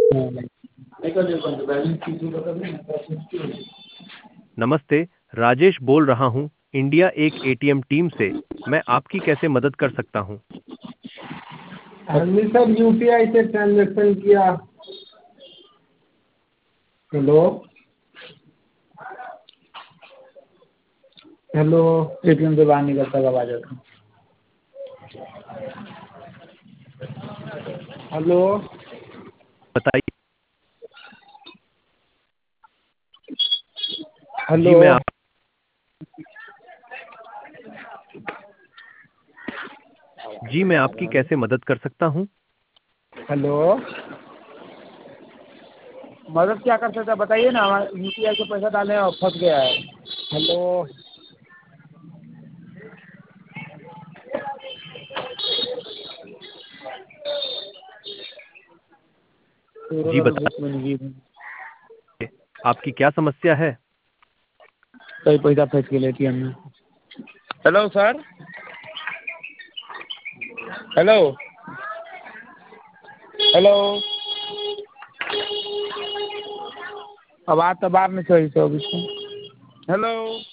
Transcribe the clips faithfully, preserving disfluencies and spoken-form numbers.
नमस्ते, राजेश बोल रहा हूँ इंडिया एक एटीएम टीम से। मैं आपकी कैसे मदद कर सकता हूँ? हमने सर यूपीआई से ट्रांजेक्शन किया। हेलो हेलो एटीएम से बाहर निकलता हुआ आवाज आता। हेलो बताइए। जी हेलो मैं आप जी मैं आपकी कैसे मदद कर सकता हूँ? हेलो मदद क्या कर सकते हैं बताइए ना। हमारा यूपीआई से पैसा डाले हैं और फंस गया है। हेलो जी बताइए, आपकी क्या समस्या है? कई पैसा फंस गया एटीएम में। हेलो सर हेलो हेलो आवाज तो बाहर में सही से अभी से। हेलो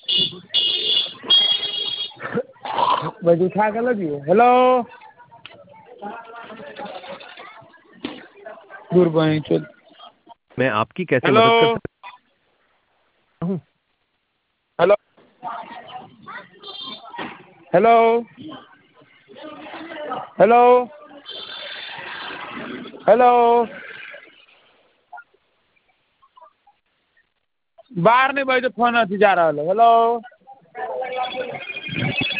बस उठा के लगिए। हेलो दूर बही चल। मैं आपकी कैसे हेलो मदद कर सकता हूँ? हेलो हेलो हेलो हेलो बाहर नहीं भाई तो फोन अथी जा रहा है। हेलो